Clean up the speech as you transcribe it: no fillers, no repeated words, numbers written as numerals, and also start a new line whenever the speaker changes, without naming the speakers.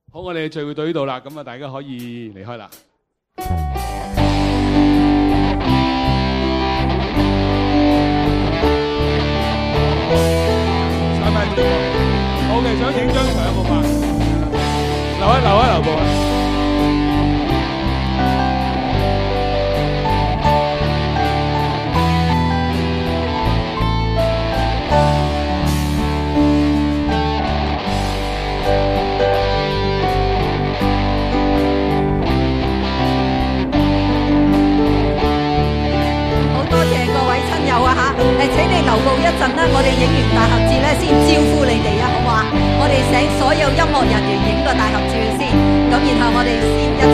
好，我哋聚會到呢度啦，咁啊大家可以離開啦。三分鐘。好嘅，想影張相好嘛？留步啊！
請你留步一陣啦，我哋影完大合照咧，先招呼你哋啊，好唔好啊？我哋請所有音樂人員影個大合照先，咁然後我哋先一